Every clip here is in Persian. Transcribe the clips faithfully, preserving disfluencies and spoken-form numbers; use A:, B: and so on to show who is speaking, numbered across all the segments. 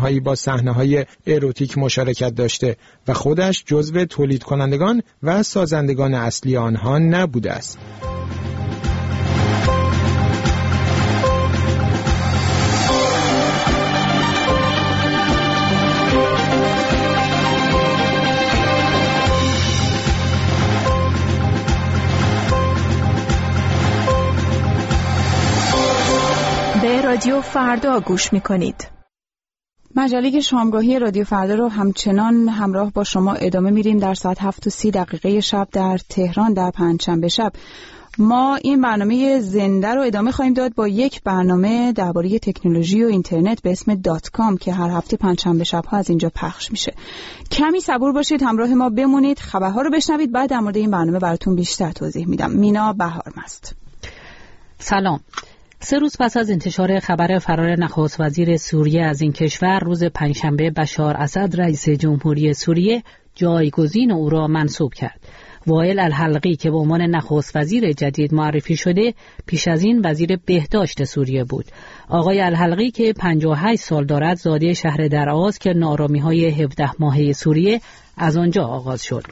A: فیلم‌هایی با صحنه‌های اروتیک مشارکت داشته و خودش جزو تولید کنندگان و سازندگان اصلی آنها نبوده است.
B: رادیو فردا گوش می‌کنید.
C: مجله شامگاهی رادیو فردا رو همچنان همراه با شما ادامه میدیم. در ساعت هفت و سی دقیقه شب در تهران در پنجشنبه شب ما این برنامه زنده رو ادامه خواهیم داد با یک برنامه درباره تکنولوژی و اینترنت به اسم دات کام که هر هفته پنجشنبه شب ها از اینجا پخش میشه. کمی صبور باشید، همراه ما بمونید، خبرها رو بشنوید، بعد در مورد این برنامه براتون بیشتر توضیح میدم. مینا بهارمست.
D: سلام. سه روز پس از انتشار خبر فرار نخست وزیر سوریه از این کشور، روز پنجشنبه بشار اسد رئیس جمهوری سوریه جایگزین او را منصوب کرد. وائل الحلقی که به عنوان نخست وزیر جدید معرفی شده، پیش از این وزیر بهداشت سوریه بود. آقای الحلقی که پنجاه و هشت سال دارد، زاده شهر درعا که نارامی‌های هفده ماهه سوریه از آنجا آغاز شد.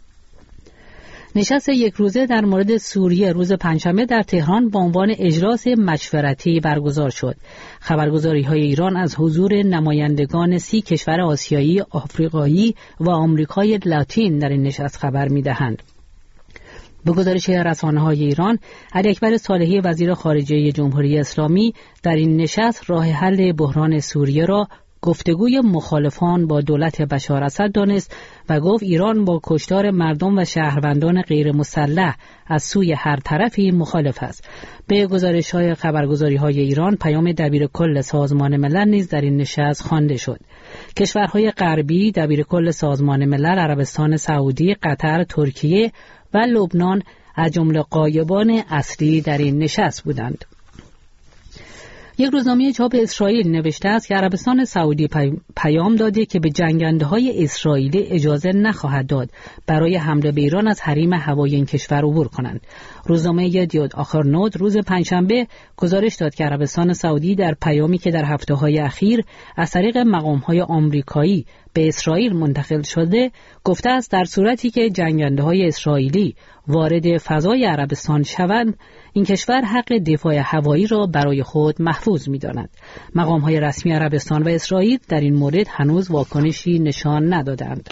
D: نشست یک روزه در مورد سوریه روز پنجشنبه در تهران با عنوان اجلاس مشورتی برگزار شد. خبرگزاری‌های ایران از حضور نمایندگان سی کشور آسیایی، آفریقایی و آمریکای لاتین در این نشست خبر می‌دهند. به گزارش رسانه‌های ایران، علی اکبر صالحی وزیر خارجه جمهوری اسلامی در این نشست راه حل بحران سوریه را گفتگوی مخالفان با دولت بشار اسد دانست و گفت ایران با کشتار مردم و شهروندان غیر مسلح از سوی هر طرفی مخالف است. به گزارش‌های خبرگزاری‌های ایران، پیام دبیرکل سازمان ملل نیز در این نشست خوانده شد. کشورهای غربی، دبیرکل سازمان ملل، عربستان سعودی، قطر، ترکیه و لبنان از جمله غایبان اصلی در این نشست بودند. یک روزنامه چاپ اسرائیل نوشته است که عربستان سعودی پیام داده که به جنگنده‌های اسرائیلی اجازه نخواهد داد برای حمله به ایران از حریم هوایی این کشور عبور کنند. روزنامه دیوت آخرنوت روز پنجشنبه گزارش داد که عربستان سعودی در پیامی که در هفته‌های اخیر از طریق مقام‌های آمریکایی به اسرائیل منتقل شده، گفته است در صورتی که جنگنده‌های اسرائیلی وارد فضای عربستان شوند، این کشور حق دفاع هوایی را برای خود محفوظ می‌داند. مقام‌های رسمی عربستان و اسرائیل در این مورد هنوز واکنشی نشان ندادند.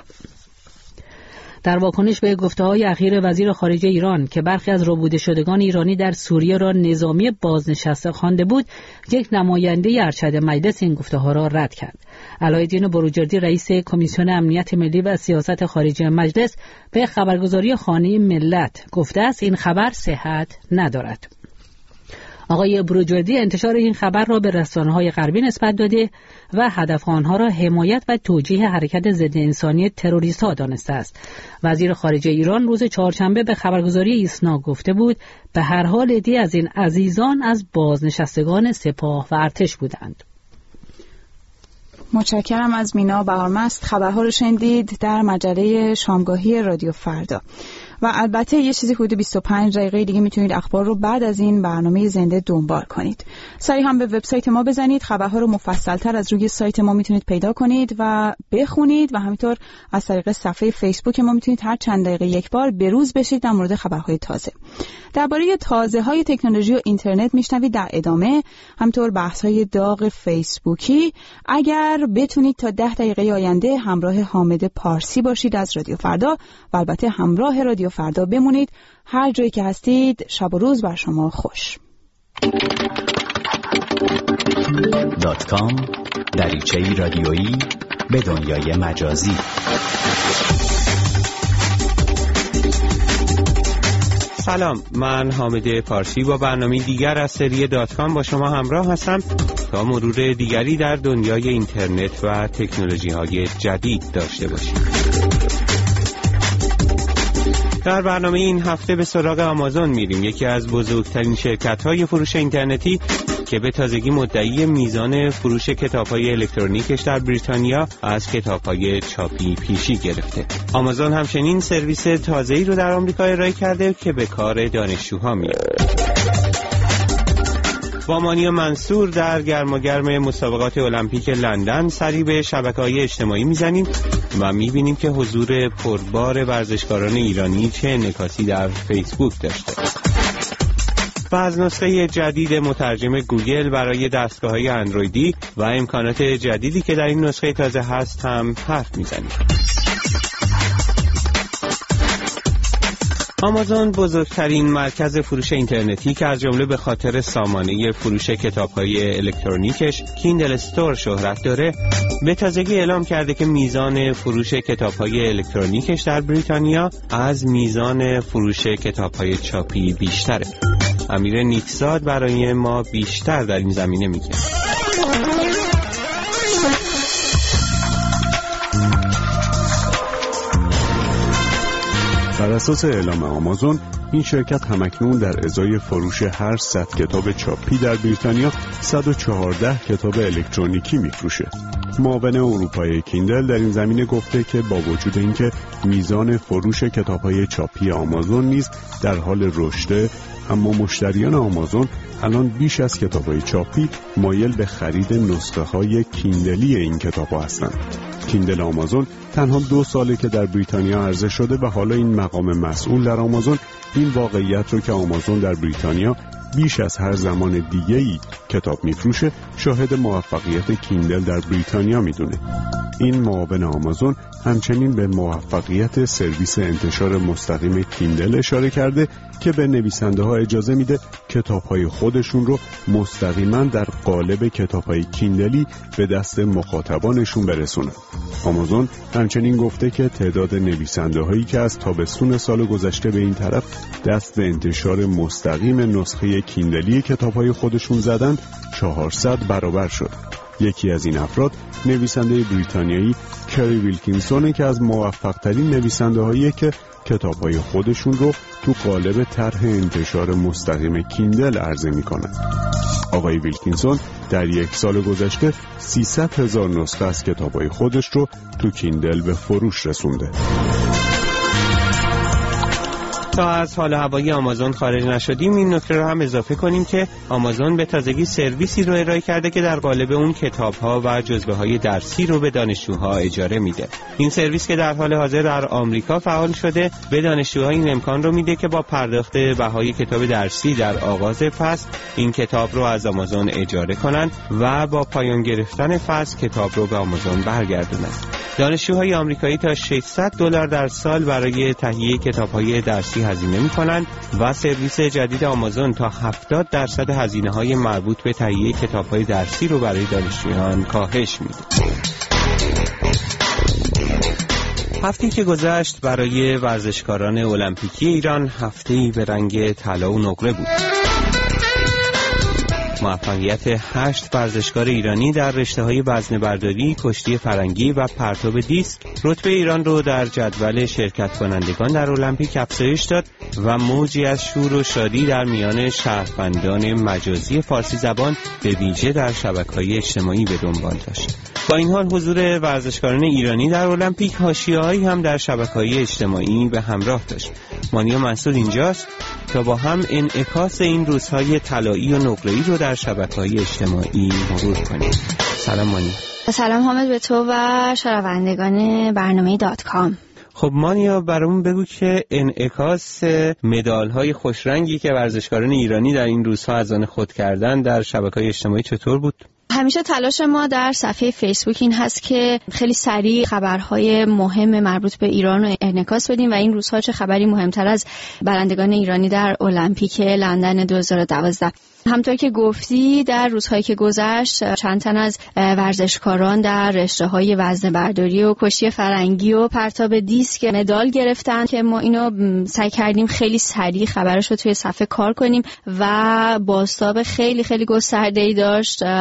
D: در واکنش به گفته‌های اخیر وزیر خارجه ایران که برخی از ربوده شدگان ایرانی در سوریه را نظامی بازنشسته خوانده بود، یک نماینده ارشد مجلس این گفته‌ها را رد کرد. علایالدین بروجردی رئیس کمیسیون امنیت ملی و سیاست خارجی مجلس به خبرگزاری خانه ملت گفته است این خبر صحت ندارد. آقای بروجردی انتشار این خبر را به رسانه‌های غربی نسبت داده و هدف آنها را حمایت و توجیه حرکت ضد انسانی تروریست‌ها دانسته است. وزیر خارجه ایران روز چهارشنبه به خبرگزاری ایسنا گفته بود به هر حال عده‌ای از این عزیزان از بازنشستگان سپاه و ارتش بودند.
C: متشکرم از مینا بهارمست. خبرها رو شنیدید در مجله شامگاهی رادیو فردا. و البته یه چیزی حدود بیست و پنج دقیقه دیگه میتونید اخبار رو بعد از این برنامه زنده دنبال کنید. سریع هم به وبسایت ما بزنید، خبرها رو مفصل‌تر از روی سایت ما میتونید پیدا کنید و بخونید و همینطور از طریق صفحه فیسبوک ما میتونید هر چند دقیقه یک بار بروز بشید در مورد خبرهای تازه. درباره تازه‌های تکنولوژی و اینترنت میشنوید در ادامه، همینطور بحث‌های داغ فیسبوکی. اگر بتونید تا ده دقیقه آینده همراه حامد پارسی باشید از رادیو فردا و البته همراه رادیو فردا بمونید. هر جایی که هستید شب و روز بر شما خوش.
E: دات کام دریچه‌ای رادیویی به دنیای مجازی.
F: سلام، من حامد پارسی با برنامه دیگر از سری دات کام با شما همراه هستم تا مرور دیگری در دنیای اینترنت و تکنولوژی‌های جدید داشته باشیم. در برنامه این هفته به سراغ آمازون میریم، یکی از بزرگترین شرکت‌های فروش اینترنتی که به تازگی مدعی میزان فروش کتاب‌های الکترونیکش در بریتانیا از کتاب‌های چاپی پیشی گرفته. آمازون همچنین سرویس تازه‌ای رو در آمریکا ارائه کرده که به کار دانشجوها میاد. با مانیا منصور در گرماگرم مسابقات المپیک لندن سری به شبکه‌های اجتماعی میزنیم و میبینیم که حضور پربار ورزشکاران ایرانی چه انعکاسی در فیسبوک داشته. و از نسخه جدید مترجم گوگل برای دستگاه‌های اندرویدی و امکانات جدیدی که در این نسخه تازه هست هم حرف میزنیم. آمازون بزرگترین مرکز فروش اینترنتی که از جمله به خاطر سامانه فروش کتاب‌های الکترونیکش کیندل استور شهرت داره، به تازگی اعلام کرده که میزان فروش کتاب‌های الکترونیکش در بریتانیا از میزان فروش کتاب‌های چاپی بیشتره. امیر نیکزاد برای ما بیشتر در این زمینه میگه.
G: بر اساس اعلام آمازون، این شرکت همکنون در ازای فروش هر صد کتاب چاپی در بریتانیا صد و چهارده کتاب الکترونیکی میفروشه. معاون اروپایی کیندل در این زمینه گفته که با وجود اینکه میزان فروش کتاب‌های چاپی آمازون نیز در حال رشده، اما مشتریان آمازون الان بیش از کتاب‌های چاپی مایل به خرید نسخه‌های کیندلی این کتاب‌ها هستند. کیندل آمازون تنها دو ساله که در بریتانیا عرضه شده و حالا این مقام مسئول در آمازون این واقعیت رو که آمازون در بریتانیا بیش از هر زمان دیگه‌ای کتاب میفروشه شاهد موفقیت کیندل در بریتانیا میدونه. این معاون آمازون همچنین به موفقیت سرویس انتشار مستقیم کیندل اشاره کرده که به نویسنده ها اجازه میده کتاب های خودشون رو مستقیما در قالب کتاب های کیندلی به دست مخاطبانشون برسونن. آمازون همچنین گفته که تعداد نویسنده هایی که از تابستون سال گذشته به این طرف دست به انتشار مستقیم نسخه کیندلی کتاب های خودشون زدن چهارصد برابر شد. یکی از این افراد نویسنده بریتانیایی کری ویلکینسونه که از موفق‌ترین نویسنده‌هاییه که کتاب‌های خودشون رو تو قالب طرح انتشار مستقیم کیندل عرضه می‌کنن. آقای ویلکینسون در یک سال گذشته سیصد هزار نسخه از کتاب‌های خودش رو تو کیندل به فروش رسونده.
F: تا از حال هوایی آمازون خارج نشدیم، این نکته رو هم اضافه کنیم که آمازون به تازگی سرویسی رو ارائه کرده که در قالب اون کتاب‌ها و جزوه‌های درسی رو به دانشجوها اجاره میده. این سرویس که در حال حاضر در آمریکا فعال شده، به دانشجوها این امکان رو میده که با پرداخت بهای کتاب درسی در آغاز فصل این کتاب رو از آمازون اجاره کنن و با پایان گرفتن فصل کتاب رو به آمازون برگردونن. دانشجوهای آمریکایی تا ششصد دلار در سال برای تهیه کتاب‌های درسی هزینه می‌کنند و سرویس جدید آمازون تا هفتاد درصد هزینه‌های مربوط به تهیه کتاب‌های درسی رو برای دانشجویان کاهش میده. هفته‌ای که گذشت برای ورزشکاران المپیکی ایران هفته‌ای به رنگ طلا و نقره بود. موفقیت هشت ورزشکار ایرانی در رشته‌های وزنه‌برداری، کشتی فرنگی و پرتاب دیسک رتبه ایران رو در جدول شرکت کنندگان در المپیک افزایش داد و موجی از شور و شادی در میان شهروندان مجازی فارسی زبان به ویژه در شبکه‌های اجتماعی به دنبال داشت. با این حال حضور ورزشکاران ایرانی در المپیک حاشیه‌هایی هم در شبکه‌های اجتماعی به همراه داشت. مانیا منصور اینجاست تا با هم انعکاس این روزهای طلایی و نقره‌ای رو در شبکه‌های اجتماعی مرور کنیم. سلام مانیا.
H: سلام حامد به تو و شنوندگان برنامه دات کام.
F: خب مانیا برامون بگو که انعکاس مدال‌های خوشرنگی که ورزشکاران ایرانی در این روزها از آن خود کردن در شبکه‌های اجتماعی چطور بود؟
H: همیشه تلاش ما در صفحه فیسبوک این هست که خیلی سریع خبرهای مهم مربوط به ایران رو انعکاس بدیم و این روزها چه خبری مهمتر از برندگان ایرانی در المپیک لندن دو هزار و دوازده. همطور که گفتی در روزهایی که گذشت چند تن از ورزشکاران در رشته‌های وزنه‌برداری و کشتی فرنگی و پرتاب دیسک مدال گرفتن که ما اینو سعی کردیم خیلی سریع خبرش رو توی صفحه کار کنیم و بازتاب خیلی خیلی گسترده‌ای داشت و این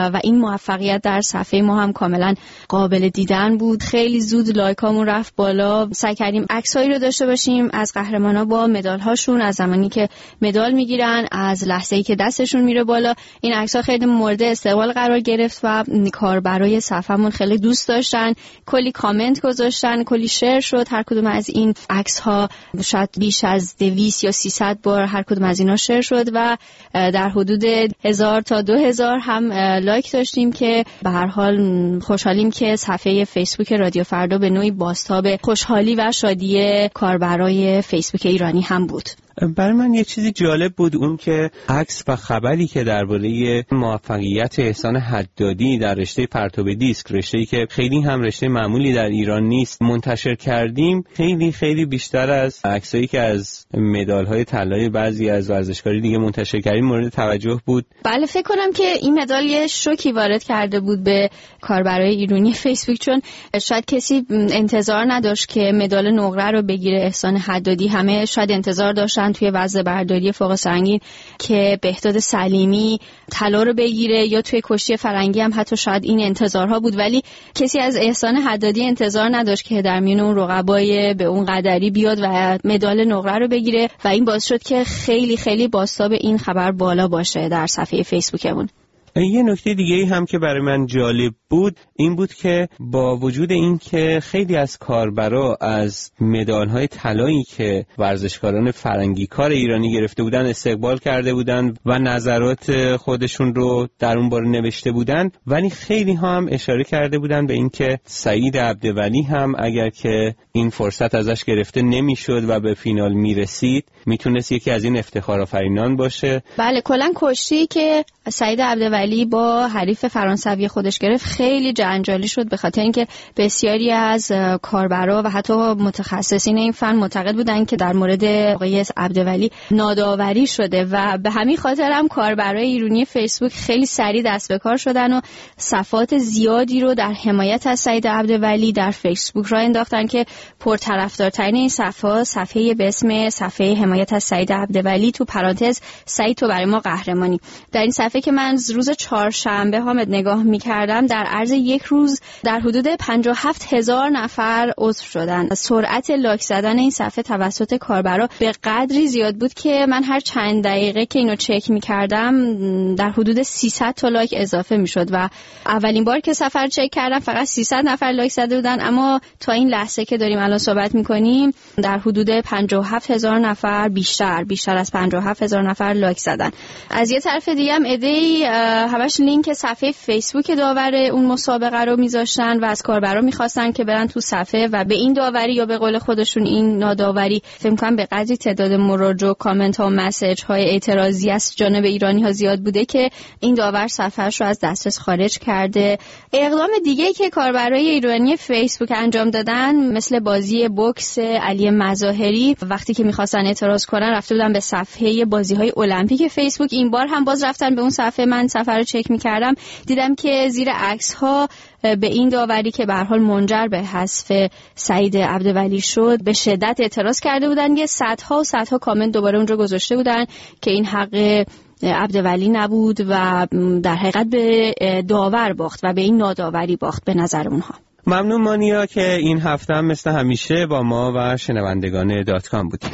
H: موفقیت در صفحه ما هم کاملا قابل دیدن بود. خیلی زود لایکامون رفت بالا. سعی کردیم عکسایی رو داشته باشیم از قهرمانا با مدال هاشون، از زمانی که مدال میگیرن، از لحظه‌ای که دستشون میره بالا. این عکس‌ها خیلی مورد استقبال قرار گرفت و کاربرای صفحمون خیلی دوست داشتن. کلی کامنت گذاشتن، کلی شیر شد. هر کدوم از این عکس‌ها شاید بیش از دویست یا سیصد بار هر کدوم از اینا شیر شد و در حدود هزار تا دو هزار هم لایک داشتیم که به هر حال خوشحالیم که صفحه فیسبوک رادیو فردا به نوعی بازتاب خوشحالی و شادی کاربرای فیسبوک ایرانی هم بود.
F: برای من یه چیزی جالب بود، اون که عکس و خبری که درباره موفقیت احسان حدادی در رشته پرتاب دیسک، رشته‌ای که خیلی هم رشته معمولی در ایران نیست، منتشر کردیم، خیلی خیلی بیشتر از عکسایی که از مدال‌های طلای بعضی از ورزشکاری دیگه منتشر کردیم مورد توجه بود.
H: بله، فکر کنم که این مدال یه شوکی وارد کرده بود به کاربرای ایرانی فیسبوک، چون شاید کسی انتظار نداشت که مدال نقره رو بگیره احسان حدادی. همه شاید انتظار داشتن توی وزنه برداری فوق سنگین که بهداد سلیمی طلا رو بگیره، یا توی کشتی فرنگی هم حتی شاید این انتظارها بود، ولی کسی از احسان حدادی انتظار نداشت که در میون اون رقبای به اون قدری بیاد و مدال نقره رو بگیره و این باعث شد که خیلی خیلی بازتاب این خبر بالا باشه در صفحه فیسبوکمون.
F: یه نکته دیگه هم که برای من جالب بود این بود که با وجود این که خیلی از کاربرا از مدال‌های طلایی که ورزشکاران فرنگی کار ایرانی گرفته بودن استقبال کرده بودن و نظرات خودشون رو در اون باره نوشته بودن، ولی خیلی ها هم اشاره کرده بودن به این که سعید عبدولی هم اگر که این فرصت ازش گرفته نمیشد و به فینال میرسید میتونست یکی از این افتخارآفرینان باشه.
H: بله، کلا کشتی که سعید عبدولی با حریف فرانسوی خودش گرفت خیلی جنجالی شد، به خاطر اینکه بسیاری از کاربرا و حتی متخصصین این فن معتقد بودن که در مورد آقای عبدولی ناداوری شده و به همین خاطر هم کاربرای ایرانی فیسبوک خیلی سریع دست به کار شدن و صفحات زیادی رو در حمایت از سعید عبدولی در فیسبوک راه انداختن که پرطرفدارترین این صفحه صفحه به اسم صفحه حمایت از سعید عبدولی تو پرانتز سعید تو برای ما قهرمانی. در این صفحه که من روز چهارشنبه حامد نگاه می‌کردم در عرض یک روز در حدود پنجاه و هفت هزار نفر عضو شدن. سرعت لایک زدن این صفحه توسط کاربرا به قدری زیاد بود که من هر چند دقیقه که اینو چک می‌کردم در حدود سیصد تا لایک اضافه می‌شد و اولین بار که صفحه رو چک کردم فقط سیصد نفر لایک زده بودن، اما تا این لحظه که داریم الان صحبت می‌کنیم در حدود پنجاه و هفت هزار نفر بیشتر بیشتر از پنجاه و هفت هزار نفر لایک زدن. از یه طرف دیگه هم ایده همش لینک صفحه فیسبوک داور اون مسابقه رو میذاشتن و از کاربرا میخواستن که برن تو صفحه و به این داوری یا به قول خودشون این ناداوری فکر کنم به قدری تعداد مراجعه و کامنت ها و مسیج های اعتراضی از جانب ایرانی ها زیاد بوده که این داور صفحهش رو از دسترس خارج کرده. اقدام دیگه که کاربرای ایرانی فیسبوک انجام دادن مثل بازی بوکس علی مظاهری، وقتی که میخواستن اعتراض کنن رفته بودن به صفحه بازی‌های المپیک فیسبوک. این بار هم باز رفتن به اون صفحه. من صفحه رو چک می‌کردم دیدم که زیر عکس‌ها به این داوری که به هر حال منجر به حذف سعید عبدولی شد به شدت اعتراض کرده بودن. یه صدها و صدها کامنت دوباره اونجا گذاشته بودن که این حق عبدولی نبود و در حقیقت به داور باخت و به این ناداوری باخت به نظر اونها.
F: ممنون مانیا که این هفته هم مثل همیشه با ما و شنوندگان دات کام بودیم.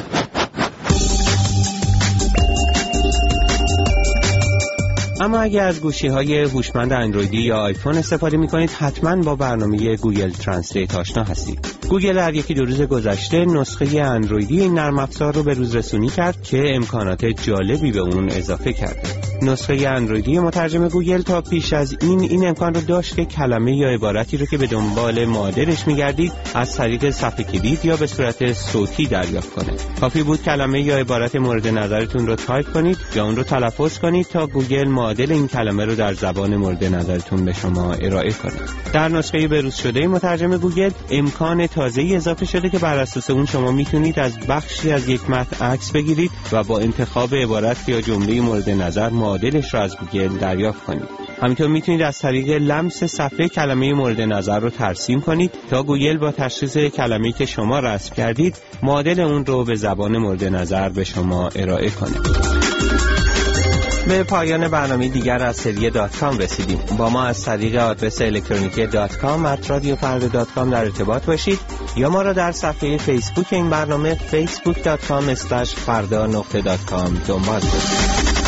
F: اما اگر از گوشی‌های هوشمند اندرویدی یا آیفون استفاده می‌کنید حتماً با برنامه گوگل ترنسلیت آشنا هستید. گوگل در یکی دو روز گذشته نسخه اندرویدی این نرم افزار رو به روز رسونی کرد که امکانات جالبی به اون اضافه کرده. نسخه اندرویدی مترجم گوگل تا پیش از این این امکان رو داشت که کلمه یا عبارتی رو که به دنبال معادلش می‌گردید از طریق صفحه کلید یا به صورت صوتی دریافت کنه. کافی بود کلمه یا عبارت مورد نظرتون رو تایپ کنید یا اون رو تلفظ کنید تا گوگل معادل این کلمه رو در زبان مورد نظرتون به شما ارائه کنه. در نسخه بروز شده مترجم گوگل امکان تازه‌ای اضافه شده که بر اساس اون شما میتونید از بخشی از یک متن عکس بگیرید و با انتخاب عبارت یا جمله مورد نظر معادلش رو از گوگل دریافت کنید. همینطور میتونید از طریق لمس صفحه کلمه مورد نظر رو ترسیم کنید تا گوگل با تشخیص کلمه‌ای که شما رسم کردید معادل اون رو به زبان مورد نظر به شما ارائه کنه. به پایان برنامه دیگر از سری دات کام رسیدیم. با ما از طریق آدرس الکترونیکی دات کام ات رادیو فردا دات کام در ارتباط باشید یا ما را در صفحه فیسبوک این برنامه فیسبوک دات کام اسلش فردا نقطه دات کام دنبال کنید.